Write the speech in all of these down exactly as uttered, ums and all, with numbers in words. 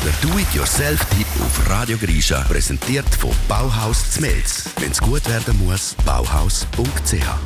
Der Do-it-yourself-Tipp auf Radio Grisha, präsentiert von Bauhaus Zmelz. Wenn es gut werden muss, bauhaus punkt c h.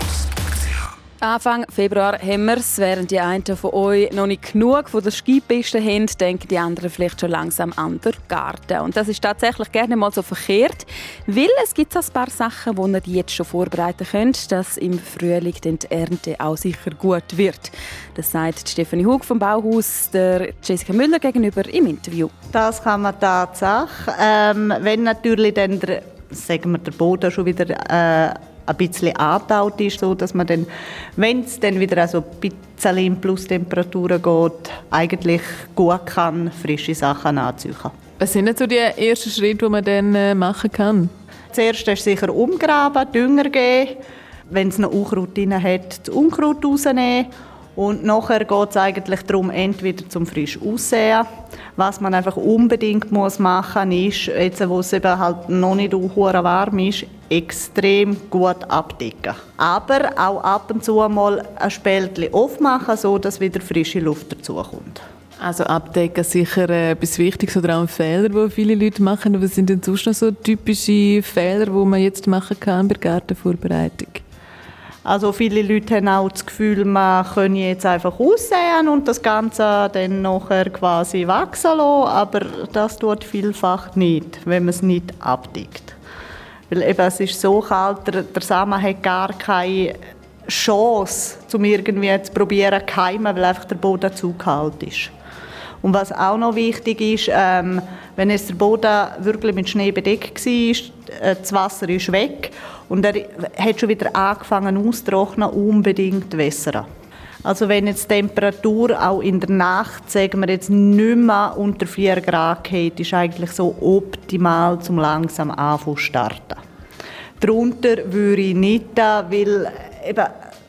Anfang Februar haben wir es. Während die einen von euch noch nicht genug von der Skipiste haben, denken die anderen vielleicht schon langsam an den Garten. Und das ist tatsächlich gerne mal so verkehrt, weil es gibt so ein paar Sachen, die ihr jetzt schon vorbereiten könnt, dass im Frühling dann die Ernte auch sicher gut wird. Das sagt Stefanie Hug vom Bauhaus der Jessica Müller gegenüber im Interview. Das kann man tatsächlich. Ähm, wenn natürlich dann der, sagen wir, der Boden schon wieder äh, ein bisschen angetaut ist, so dass man dann, wenn es dann wieder so ein bisschen in Plustemperaturen geht, eigentlich gut kann frische Sachen anziehen. Was sind denn so die ersten Schritte, die man dann äh, machen kann? Zuerst ist sicher umgraben, Dünger geben, wenn es noch Unkraut drin hat, das Unkraut rausnehmen. Und nachher geht es eigentlich darum, entweder zum frisch aussehen. Was man einfach unbedingt muss machen muss, ist, jetzt, wo es eben halt noch nicht so warm ist, extrem gut abdecken. Aber auch ab und zu mal ein Spältchen aufmachen, sodass wieder frische Luft dazukommt. Also abdecken sicher äh, etwas Wichtiges oder auch ein Fehler, den viele Leute machen. Was sind denn sonst noch so typische Fehler, die man jetzt machen kann bei der Gartenvorbereitung? Also viele Leute haben auch das Gefühl, man könne jetzt einfach aussehen und das Ganze dann nachher quasi wachsen lassen, aber das tut vielfach nicht, wenn man es nicht abdeckt. Weil eben, es ist so kalt, der, der Samen hat gar keine Chance, um irgendwie zu probieren zu keimen, weil einfach der Boden zu kalt ist. Und was auch noch wichtig ist, ähm, wenn jetzt der Boden wirklich mit Schnee bedeckt war, äh, das Wasser ist weg und er hat schon wieder angefangen auszutrocknen, unbedingt wässern. Also wenn jetzt die Temperatur auch in der Nacht, sagen wir jetzt, nicht mehr unter vier Grad geht, ist eigentlich so optimal, zum langsam anfangen zu starten. Darunter würde ich nicht, weil eben,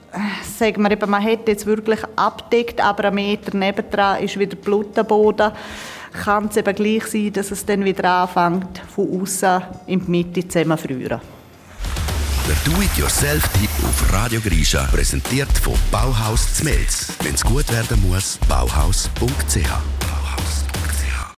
sagen wir eben, man hat jetzt wirklich abdeckt, aber einen Meter nebendran ist wieder Blut am Boden. Kann es eben gleich sein, dass es dann wieder anfängt, von außen in die Mitte zusammenzufrieren. Der Do-it-yourself-Tipp auf Radio Grisha, präsentiert von Bauhaus Zmelz. Wenn es gut werden muss, bauhaus punkt c h.